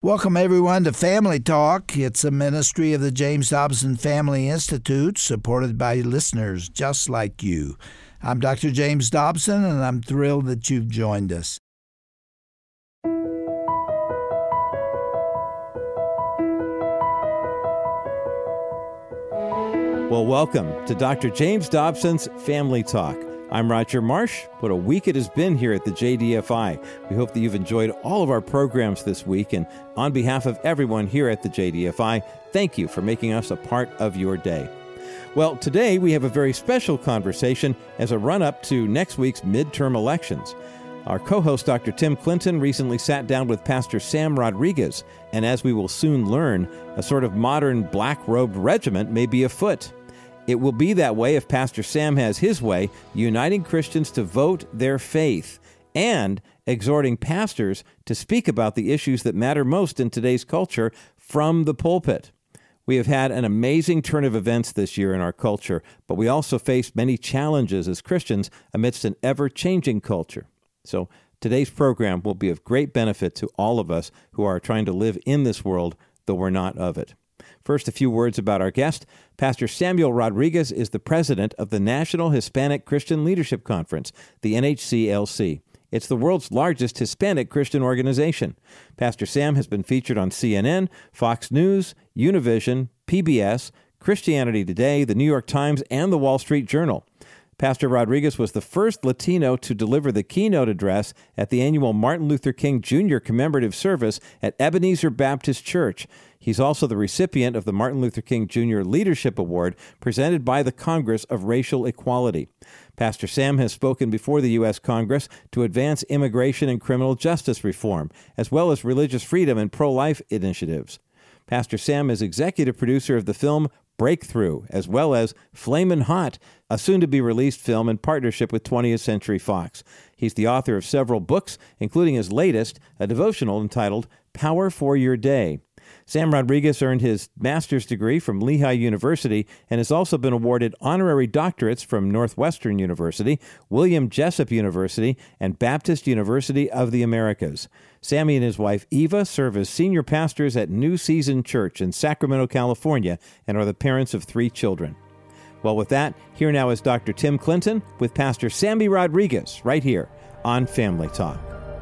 Welcome, everyone, to Family Talk. It's a ministry of the James Dobson Family Institute, supported by listeners just like you. I'm Dr. James Dobson, and I'm thrilled that you've joined us. Well, welcome to Dr. James Dobson's Family Talk. I'm Roger Marsh. What a week it has been here at the JDFI. We hope that you've enjoyed all of our programs this week, and on behalf of everyone here at the JDFI, thank you for making us a part of your day. Well, today we have a very special conversation as a run-up to next week's midterm elections. Our co-host, Dr. Tim Clinton, recently sat down with Pastor Sam Rodriguez, and as we will soon learn, a sort of modern black-robed regiment may be afoot. It will be that way if Pastor Sam has his way, uniting Christians to vote their faith and exhorting pastors to speak about the issues that matter most in today's culture from the pulpit. We have had an amazing turn of events this year in our culture, but we also face many challenges as Christians amidst an ever-changing culture. So today's program will be of great benefit to all of us who are trying to live in this world, though we're not of it. First, a few words about our guest. Pastor Samuel Rodriguez is the president of the National Hispanic Christian Leadership Conference, the NHCLC. It's the world's largest Hispanic Christian organization. Pastor Sam has been featured on CNN, Fox News, Univision, PBS, Christianity Today, the New York Times, and the Wall Street Journal. Pastor Rodriguez was the first Latino to deliver the keynote address at the annual Martin Luther King Jr. commemorative service at Ebenezer Baptist Church. He's also the recipient of the Martin Luther King Jr. Leadership Award presented by the Congress of Racial Equality. Pastor Sam has spoken before the U.S. Congress to advance immigration and criminal justice reform, as well as religious freedom and pro-life initiatives. Pastor Sam is executive producer of the film Breakthrough, as well as Flamin' Hot, a soon-to-be-released film in partnership with 20th Century Fox. He's the author of several books, including his latest, a devotional entitled Power for Your Day. Sam Rodriguez earned his master's degree from Lehigh University and has also been awarded honorary doctorates from Northwestern University, William Jessup University, and Baptist University of the Americas. Sammy and his wife Eva serve as senior pastors at New Season Church in Sacramento, California, and are the parents of 3 children. Well, with that, here now is Dr. Tim Clinton with Pastor Sammy Rodriguez right here on Family Talk.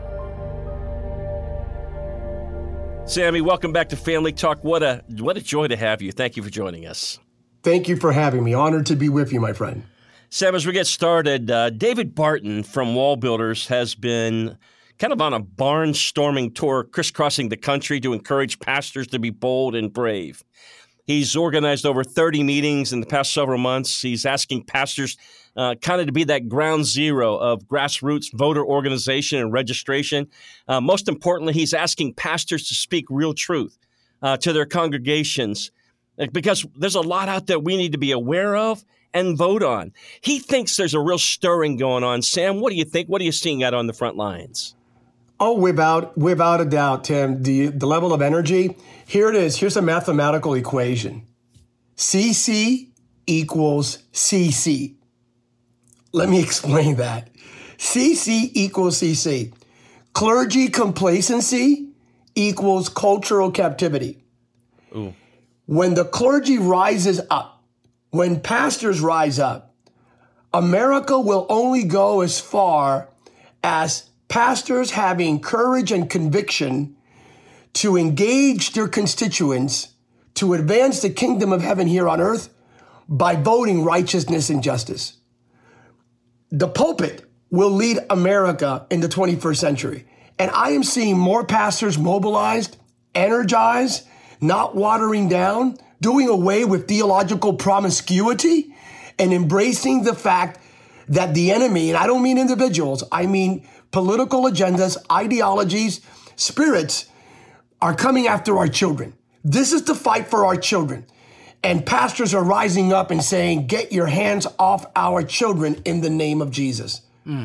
Sammy, welcome back to Family Talk. What a joy to have you. Thank you for joining us. Thank you for having me. Honored to be with you, my friend. Sam, as we get started, David Barton from Wall Builders has been kind of on a barnstorming tour crisscrossing the country to encourage pastors to be bold and brave. He's organized over 30 meetings in the past several months. He's asking pastors kind of to be that ground zero of grassroots voter organization and registration. Most importantly, he's asking pastors to speak real truth to their congregations because there's a lot out there we need to be aware of and vote on. He thinks there's a real stirring going on. Sam, what do you think? What are you seeing out on the front lines? Oh, without a doubt, Tim, the level of energy. Here it is. Here's a mathematical equation. CC equals CC. Let me explain that. CC equals CC. Clergy complacency equals cultural captivity. Ooh. When the clergy rises up, when pastors rise up, America will only go as far as pastors having courage and conviction to engage their constituents to advance the kingdom of heaven here on earth by voting righteousness and justice. The pulpit will lead America in the 21st century. And I am seeing more pastors mobilized, energized, not watering down, doing away with theological promiscuity, and embracing the fact that the enemy, and I don't mean individuals, I mean political agendas, ideologies, spirits, are coming after our children. This is the fight for our children. And pastors are rising up and saying, get your hands off our children in the name of Jesus.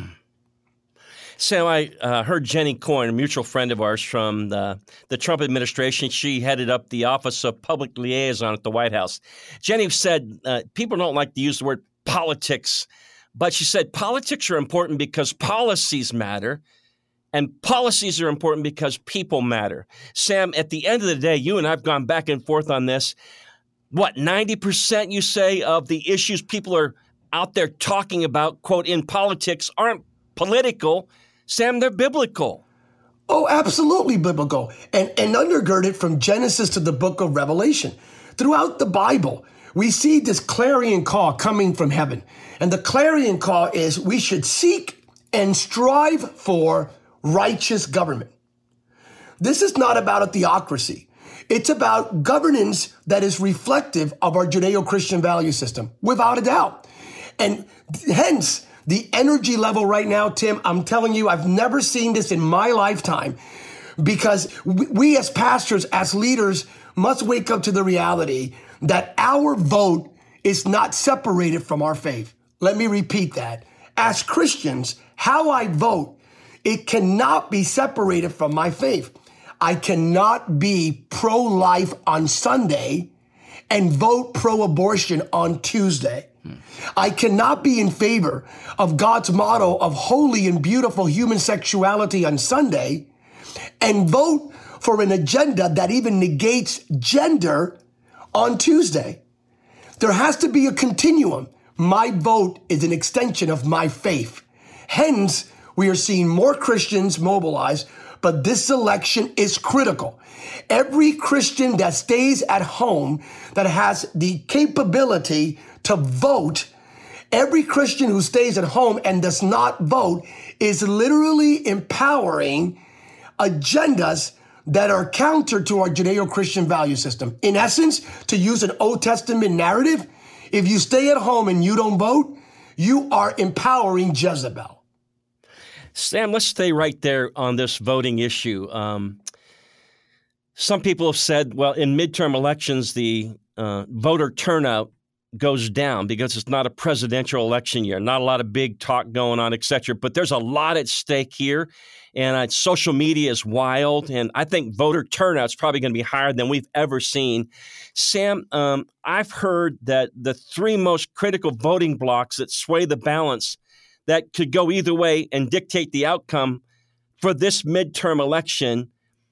Sam, I heard Jenny Coyne, a mutual friend of ours from the Trump administration. She headed up the Office of Public Liaison at the White House. Jenny said people don't like to use the word politics, but she said politics are important because policies matter. And policies are important because people matter. Sam, at the end of the day, you and I have gone back and forth on this. What, 90% you say of the issues people are out there talking about, quote, in politics aren't political. Sam, they're biblical. Oh, absolutely biblical. And undergirded from Genesis to the book of Revelation. Throughout the Bible, we see this clarion call coming from heaven. And the clarion call is we should seek and strive for righteous government. This is not about a theocracy. It's about governance that is reflective of our Judeo-Christian value system, without a doubt. And hence, the energy level right now, Tim, I'm telling you, I've never seen this in my lifetime, because we as pastors, as leaders, must wake up to the reality that our vote is not separated from our faith. Let me repeat that. As Christians, how I vote, it cannot be separated from my faith. I cannot be pro-life on Sunday and vote pro-abortion on Tuesday. I cannot be in favor of God's motto of holy and beautiful human sexuality on Sunday and vote for an agenda that even negates gender on Tuesday. There has to be a continuum. My vote is an extension of my faith. Hence, we are seeing more Christians mobilize, but this election is critical. Every Christian that stays at home, that has the capability to vote, every Christian who stays at home and does not vote is literally empowering agendas that are counter to our Judeo-Christian value system. In essence, to use an Old Testament narrative, if you stay at home and you don't vote, you are empowering Jezebel. Sam, let's stay right there on this voting issue. Some people have said, well, in midterm elections, the voter turnout goes down because it's not a presidential election year, not a lot of big talk going on, et cetera. But there's a lot at stake here, and social media is wild, and I think voter turnout's probably going to be higher than we've ever seen. Sam, I've heard that the three most critical voting blocks that sway the balance that could go either way and dictate the outcome for this midterm election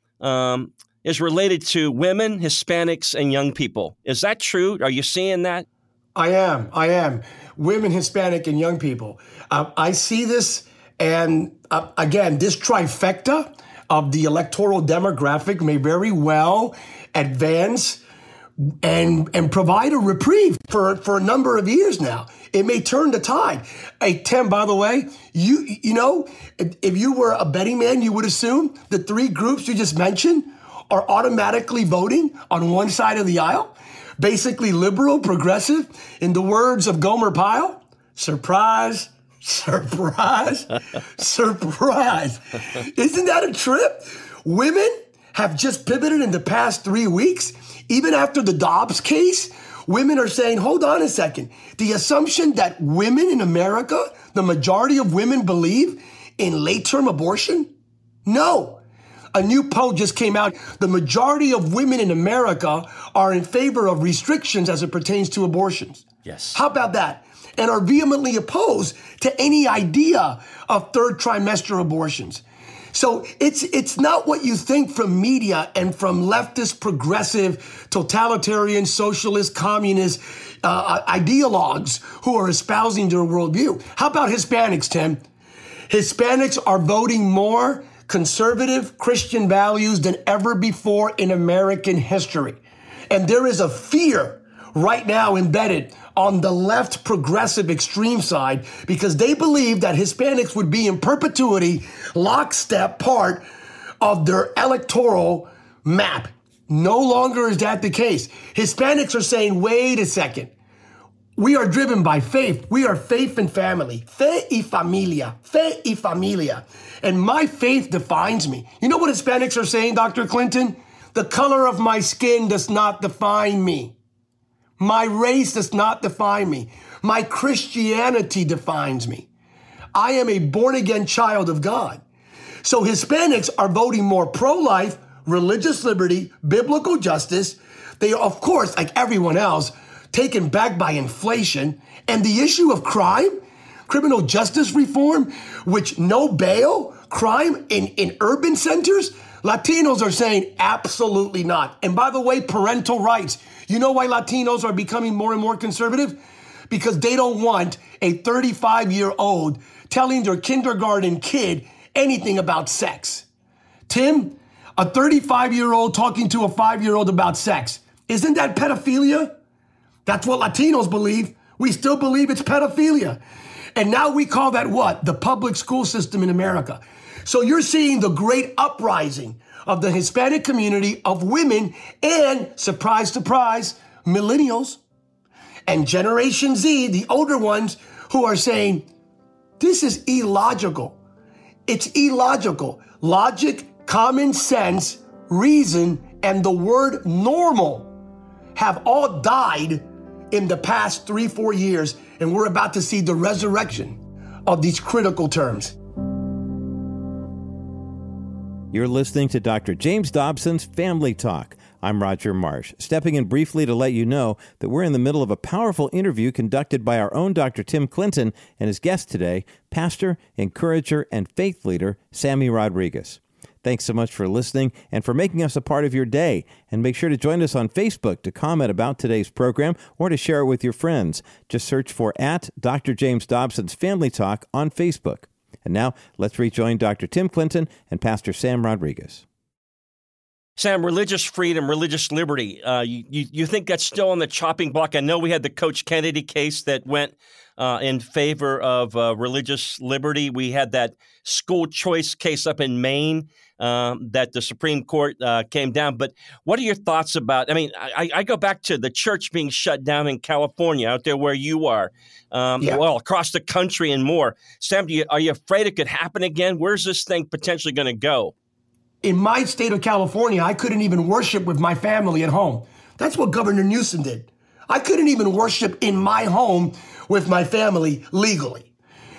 is related to women, Hispanics, and young people. Is that true? Are you seeing that? I am. Women, Hispanic, and young people. I see this, and again, this trifecta of the electoral demographic may very well advance and provide a reprieve for a number of years now. It may turn the tide. Hey, Tim, by the way, you know, if you were a betting man, you would assume the three groups you just mentioned are automatically voting on one side of the aisle. Basically liberal, progressive. In the words of Gomer Pyle, surprise, surprise, surprise. Isn't that a trip? Women have just pivoted in the past 3 weeks. Even after the Dobbs case, women are saying, hold on a second. The assumption that women in America, the majority of women believe in late-term abortion? No. A new poll just came out. The majority of women in America are in favor of restrictions as it pertains to abortions. Yes. How about that? And are vehemently opposed to any idea of third trimester abortions. So it's not what you think from media and from leftist, progressive, totalitarian, socialist, communist ideologues who are espousing their worldview. How about Hispanics, Tim? Hispanics are voting more conservative Christian values than ever before in American history. And there is a fear right now embedded on the left progressive extreme side because they believe that Hispanics would be in perpetuity lockstep part of their electoral map. No longer is that the case. Hispanics are saying, wait a second. We are driven by faith. We are faith and family. Fe y familia. Fe y familia. And my faith defines me. You know what Hispanics are saying, Dr. Clinton? The color of my skin does not define me. My race does not define me. My Christianity defines me. I am a born-again child of God. So Hispanics are voting more pro-life, religious liberty, biblical justice. They are, of course, like everyone else, taken back by inflation and the issue of crime, criminal justice reform, which no bail crime in urban centers? Latinos are saying absolutely not. And by the way, parental rights. You know why Latinos are becoming more and more conservative? Because they don't want a 35-year-old telling their kindergarten kid anything about sex. Tim, a 35-year-old talking to a 5-year-old about sex. Isn't that pedophilia? That's what Latinos believe. We still believe it's pedophilia. And now we call that what? The public school system in America. So you're seeing the great uprising of the Hispanic community of women and, surprise, surprise, millennials and Generation Z, the older ones, who are saying, this is illogical. It's illogical. Logic, common sense, reason, and the word normal have all died in the past 3-4 years, and we're about to see the resurrection of these critical terms. You're listening to Dr. James Dobson's Family Talk. I'm Roger Marsh, stepping in briefly to let you know that we're in the middle of a powerful interview conducted by our own Dr. Tim Clinton and his guest today, pastor, encourager, and faith leader, Sammy Rodriguez. Thanks so much for listening and for making us a part of your day. And make sure to join us on Facebook to comment about today's program or to share it with your friends. Just search for @Dr. James Dobson's Family Talk on Facebook. And now let's rejoin Dr. Tim Clinton and Pastor Sam Rodriguez. Sam, religious freedom, religious liberty, you think that's still on the chopping block? I know we had the Coach Kennedy case that went in favor of religious liberty. We had that school choice case up in Maine that the Supreme Court came down. But what are your thoughts about, I go back to the church being shut down in California, out there where you are, well, across the country and more. Sam, are you afraid it could happen again? Where's this thing potentially going to go? In my state of California, I couldn't even worship with my family at home. That's what Governor Newsom did. I couldn't even worship in my home with my family legally.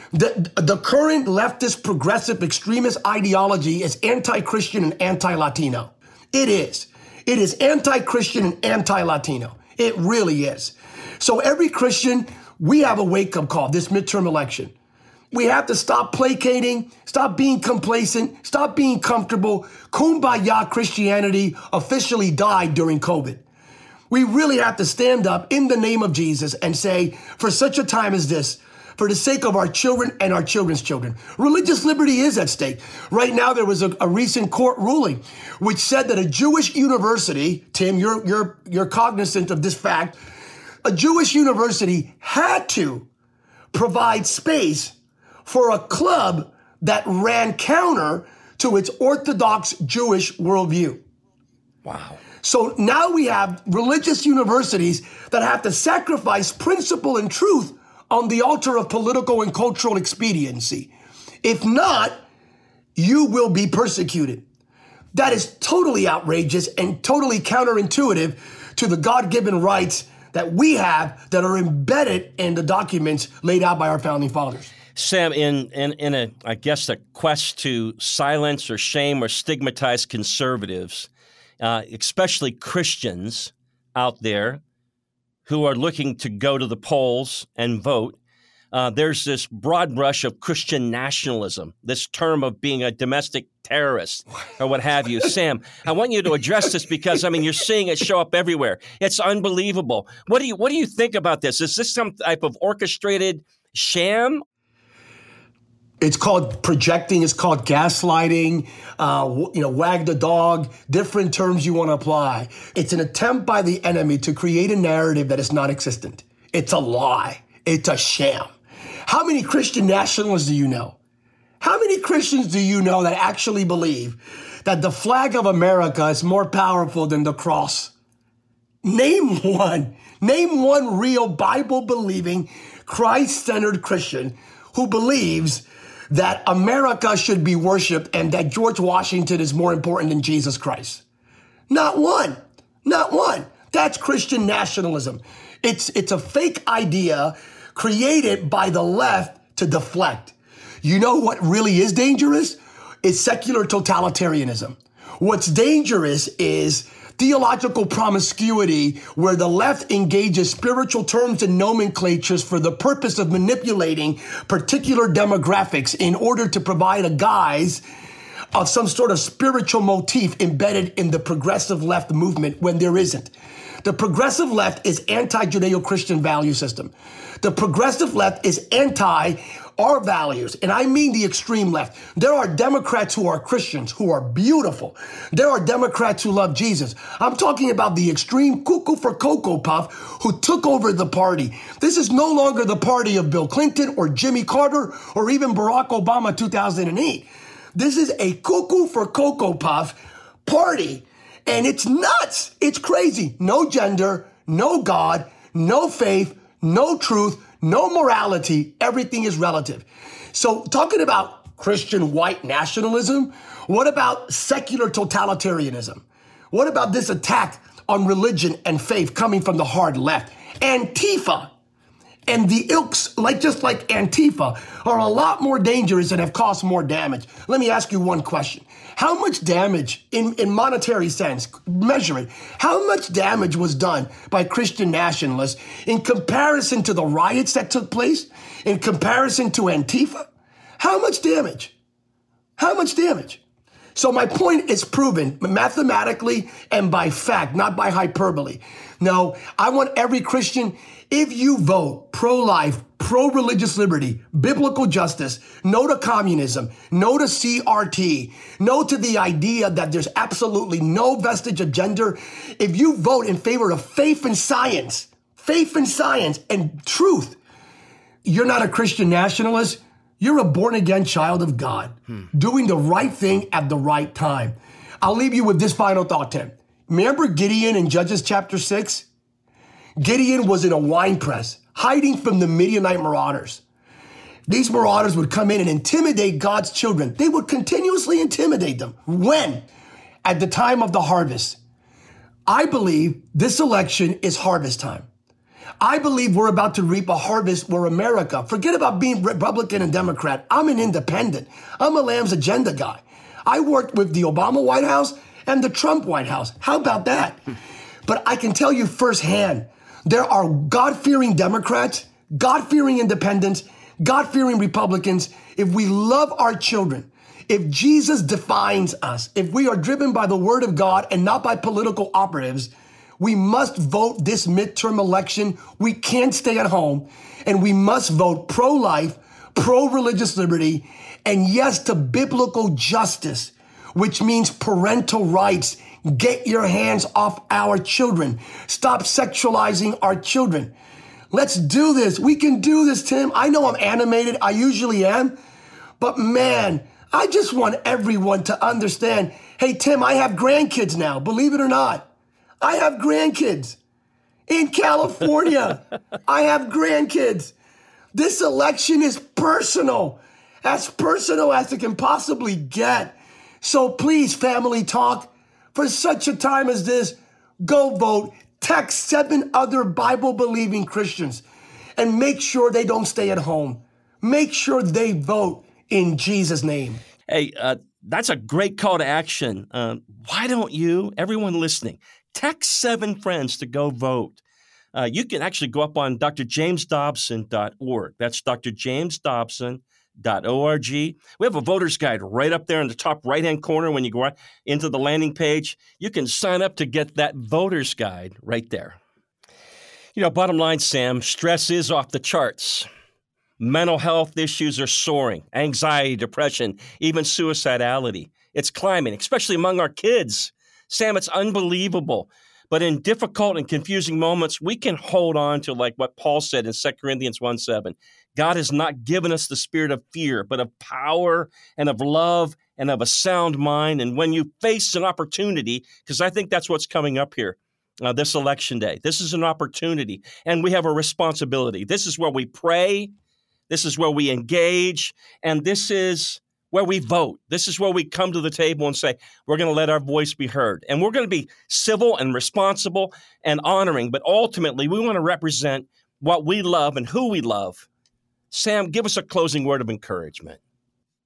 The current leftist progressive extremist ideology is anti-Christian and anti-Latino. It is. It is anti-Christian and anti-Latino. It really is. So every Christian, we have a wake-up call this midterm election. We have to stop placating, stop being complacent, stop being comfortable. Kumbaya Christianity officially died during COVID. We really have to stand up in the name of Jesus and say, for such a time as this, for the sake of our children and our children's children, religious liberty is at stake. Right now, there was a recent court ruling which said that a Jewish university, Tim, you're cognizant of this fact, a Jewish university had to provide space for a club that ran counter to its Orthodox Jewish worldview. Wow. So now we have religious universities that have to sacrifice principle and truth on the altar of political and cultural expediency. If not, you will be persecuted. That is totally outrageous and totally counterintuitive to the God-given rights that we have that are embedded in the documents laid out by our founding fathers. Sam, in a quest to silence or shame or stigmatize conservatives, especially Christians out there who are looking to go to the polls and vote, there's this broad brush of Christian nationalism, this term of being a domestic terrorist or what have you. Sam, I want you to address this because, you're seeing it show up everywhere. It's unbelievable. What do you think about this? Is this some type of orchestrated sham? It's called projecting. It's called gaslighting. Wag the dog. Different terms you want to apply. It's an attempt by the enemy to create a narrative that is non-existent. It's a lie. It's a sham. How many Christian nationalists do you know? How many Christians do you know that actually believe that the flag of America is more powerful than the cross? Name one. Name one real Bible-believing, Christ-centered Christian who believes that America should be worshiped and that George Washington is more important than Jesus Christ. Not one. Not one. That's Christian nationalism. It's a fake idea created by the left to deflect. You know what really is dangerous? It's secular totalitarianism, What's dangerous is theological promiscuity, where the left engages spiritual terms and nomenclatures for the purpose of manipulating particular demographics in order to provide a guise of some sort of spiritual motif embedded in the progressive left movement when there isn't. The progressive left is anti-Judeo-Christian value system. The progressive left is anti our values, and I mean the extreme left. There are Democrats who are Christians, who are beautiful. There are Democrats who love Jesus. I'm talking about the extreme cuckoo for Cocoa Puff who took over the party. This is no longer the party of Bill Clinton or Jimmy Carter or even Barack Obama 2008. This is a cuckoo for Cocoa Puff party, and it's nuts. It's crazy. No gender, no God, no faith, no truth, no morality. Everything is relative. So talking about Christian white nationalism, what about secular totalitarianism? What about this attack on religion and faith coming from the hard left? Antifa and the ilks, just like Antifa, are a lot more dangerous and have caused more damage. Let me ask you one question. How much damage, in monetary sense, measure it, how much damage was done by Christian nationalists in comparison to the riots that took place, in comparison to Antifa? How much damage? How much damage? So my point is proven mathematically and by fact, not by hyperbole. No, I want every Christian, if you vote pro-life, pro-religious liberty, biblical justice, no to communism, no to CRT, no to the idea that there's absolutely no vestige of gender, if you vote in favor of faith and science and truth, you're not a Christian nationalist. You're a born-again child of God, doing the right thing at the right time. I'll leave you with this final thought, Tim. Remember Gideon in Judges chapter 6? Gideon was in a wine press, hiding from the Midianite marauders. These marauders would come in and intimidate God's children. They would continuously intimidate them. When? At the time of the harvest. I believe this election is harvest time. I believe we're about to reap a harvest where America, forget about being Republican and Democrat. I'm an independent. I'm a Lamb's Agenda guy. I worked with the Obama White House and the Trump White House. How about that? But I can tell you firsthand, there are God-fearing Democrats, God-fearing independents, God-fearing Republicans. If we love our children, if Jesus defines us, if we are driven by the word of God and not by political operatives, we must vote this midterm election. We can't stay at home, and we must vote pro-life, pro-religious liberty, and yes to biblical justice, which means parental rights. Get your hands off our children. Stop sexualizing our children. Let's do this. We can do this, Tim. I know I'm animated. I usually am. But man, I just want everyone to understand, hey, Tim, I have grandkids now. Believe it or not. I have grandkids. In California, I have grandkids. This election is personal as it can possibly get. So please, family talk, for such a time as this, go vote. Text 7 other Bible-believing Christians and make sure they don't stay at home. Make sure they vote in Jesus' name. Hey, that's a great call to action. Why don't you, everyone listening, text 7 friends to go vote. You can actually go up on drjamesdobson.org. That's drjamesdobson.org. We have a voter's guide right up there in the top right-hand corner when you go into the landing page. You can sign up to get that voter's guide right there. Bottom line, Sam, stress is off the charts. Mental health issues are soaring. Anxiety, depression, even suicidality. It's climbing, especially among our kids. Sam, it's unbelievable. But in difficult and confusing moments, we can hold on to like what Paul said in 2 Corinthians 1:7. God has not given us the spirit of fear, but of power and of love and of a sound mind. And when you face an opportunity, because I think that's what's coming up here, this election day, this is an opportunity and we have a responsibility. This is where we pray. This is where we engage. And this is where we vote. This is where we come to the table and say, we're going to let our voice be heard. And we're going to be civil and responsible and honoring. But ultimately, we want to represent what we love and who we love. Sam, give us a closing word of encouragement.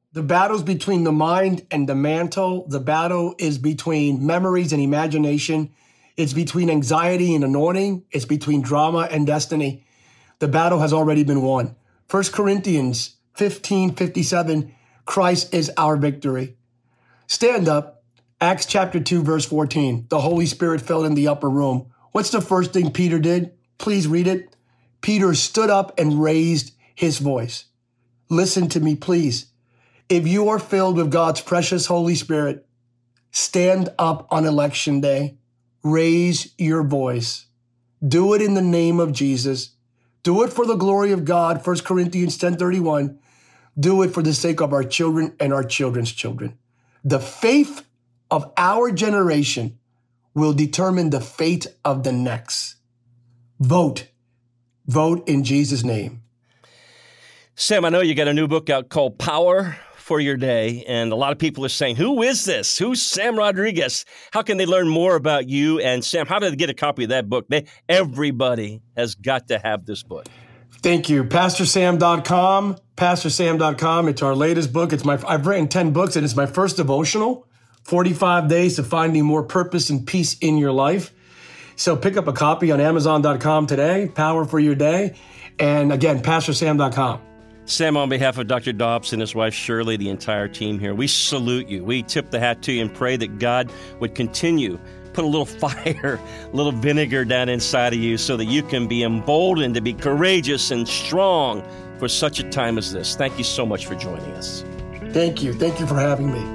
The battle's between the mind and the mantle. The battle is between memories and imagination. It's between anxiety and anointing. It's between drama and destiny. The battle has already been won. 1 Corinthians 15:57, Christ is our victory. Stand up. Acts chapter 2, verse 14. The Holy Spirit fell in the upper room. What's the first thing Peter did? Please read it. Peter stood up and raised his voice. Listen to me, please. If you are filled with God's precious Holy Spirit, stand up on election day. Raise your voice. Do it in the name of Jesus. Do it for the glory of God, 1 Corinthians 10:31. Do it for the sake of our children and our children's children. The faith of our generation will determine the fate of the next. Vote. Vote in Jesus' name. Sam, I know you got a new book out called Power for Your Day, and a lot of people are saying, who is this? Who's Sam Rodriguez? How can they learn more about you? And Sam, how do they get a copy of that book? Everybody has got to have this book. Thank you. PastorSam.com. PastorSam.com. It's our latest book. I've written 10 books, and it's my first devotional, 45 Days to Finding More Purpose and Peace in Your Life. So pick up a copy on Amazon.com today, Power for Your Day. And again, PastorSam.com. Sam, on behalf of Dr. Dobson, his wife Shirley, the entire team here, we salute you. We tip the hat to you and pray that God would continue, put a little fire, a little vinegar down inside of you so that you can be emboldened to be courageous and strong for such a time as this. Thank you so much for joining us. Thank you. Thank you for having me.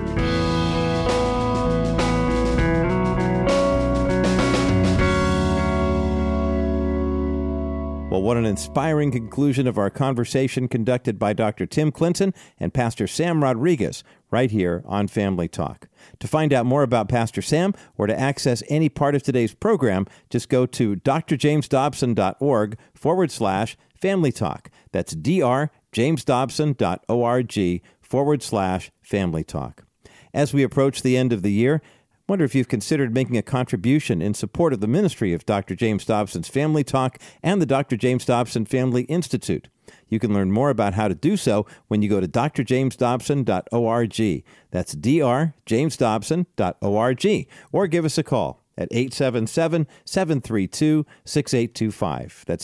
Well, what an inspiring conclusion of our conversation conducted by Dr. Tim Clinton and Pastor Sam Rodriguez right here on Family Talk. To find out more about Pastor Sam or to access any part of today's program, just go to drjamesdobson.org/Family Talk. That's drjamesdobson.org/Family Talk. As we approach the end of the year, wonder if you've considered making a contribution in support of the ministry of Dr. James Dobson's Family Talk and the Dr. James Dobson Family Institute. You can learn more about how to do so when you go to drjamesdobson.org. That's drjamesdobson.org. Or give us a call at 877-732-6825. That's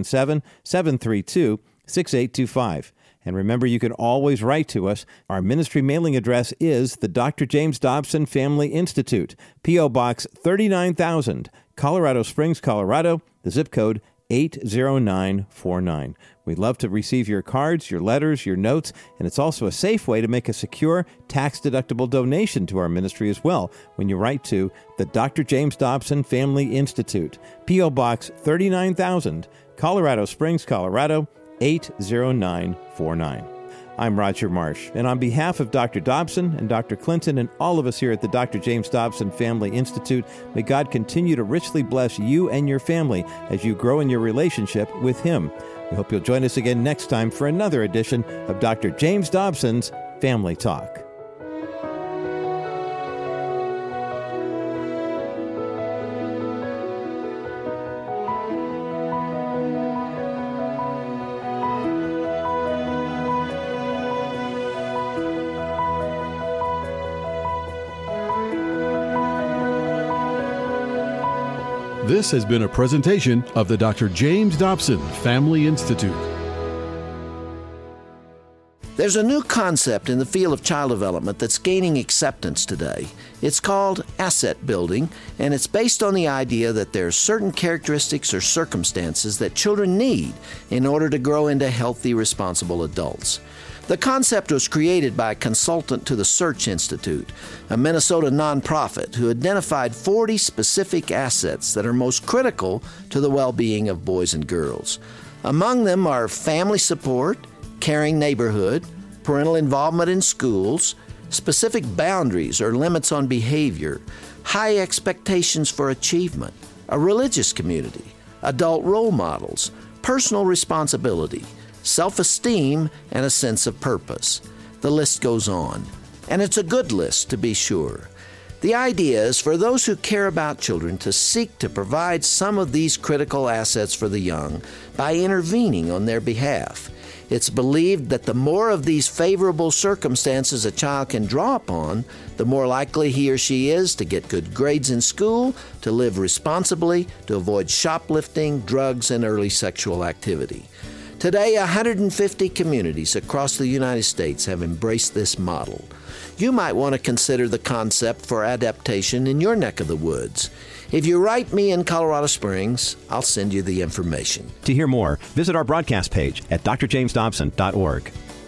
877-732-6825. And remember, you can always write to us. Our ministry mailing address is the Dr. James Dobson Family Institute, P.O. Box 39,000, Colorado Springs, Colorado, the zip code 80949. We'd love to receive your cards, your letters, your notes, and it's also a safe way to make a secure, tax-deductible donation to our ministry as well when you write to the Dr. James Dobson Family Institute, P.O. Box 39,000, Colorado Springs, Colorado, 80949. I'm Roger Marsh, and on behalf of Dr. Dobson and Dr. Clinton and all of us here at the Dr. James Dobson Family Institute, may God continue to richly bless you and your family as you grow in your relationship with Him. We hope you'll join us again next time for another edition of Dr. James Dobson's Family Talk. This has been a presentation of the Dr. James Dobson Family Institute. There's a new concept in the field of child development that's gaining acceptance today. It's called asset building, and it's based on the idea that there are certain characteristics or circumstances that children need in order to grow into healthy, responsible adults. The concept was created by a consultant to the Search Institute, a Minnesota nonprofit who identified 40 specific assets that are most critical to the well-being of boys and girls. Among them are family support, caring neighborhood, parental involvement in schools, specific boundaries or limits on behavior, high expectations for achievement, a religious community, adult role models, personal responsibility, self-esteem, and a sense of purpose. The list goes on. And it's a good list, to be sure. The idea is for those who care about children to seek to provide some of these critical assets for the young by intervening on their behalf. It's believed that the more of these favorable circumstances a child can draw upon, the more likely he or she is to get good grades in school, to live responsibly, to avoid shoplifting, drugs, and early sexual activity. Today, 150 communities across the United States have embraced this model. You might want to consider the concept for adaptation in your neck of the woods. If you write me in Colorado Springs, I'll send you the information. To hear more, visit our broadcast page at drjamesdobson.org.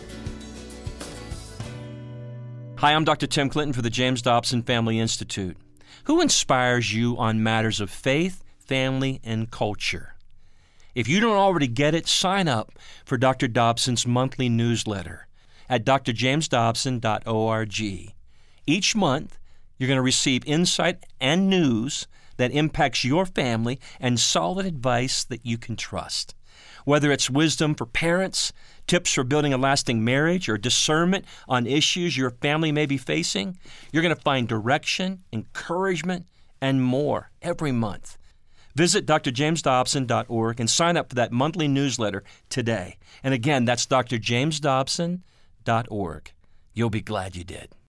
Hi, I'm Dr. Tim Clinton for the James Dobson Family Institute. Who inspires you on matters of faith, family, and culture? If you don't already get it, sign up for Dr. Dobson's monthly newsletter at drjamesdobson.org. Each month, you're going to receive insight and news that impacts your family and solid advice that you can trust. Whether it's wisdom for parents, tips for building a lasting marriage, or discernment on issues your family may be facing, you're going to find direction, encouragement, and more every month. Visit drjamesdobson.org and sign up for that monthly newsletter today. And again, that's drjamesdobson.org. You'll be glad you did.